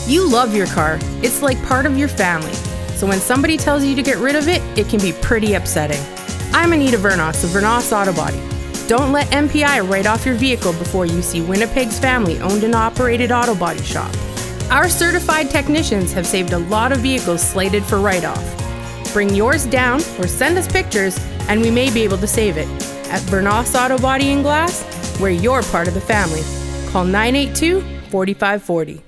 You love your car. It's like part of your family. So when somebody tells you to get rid of it, it can be pretty upsetting. I'm Anita Vernos of Vernos Auto Body. Don't let MPI write off your vehicle before you see Winnipeg's family-owned and operated auto body shop. Our certified technicians have saved a lot of vehicles slated for write-off. Bring yours down or send us pictures and we may be able to save it. At Vernos Auto Body and Glass, we're your part of the family. Call 982-4540.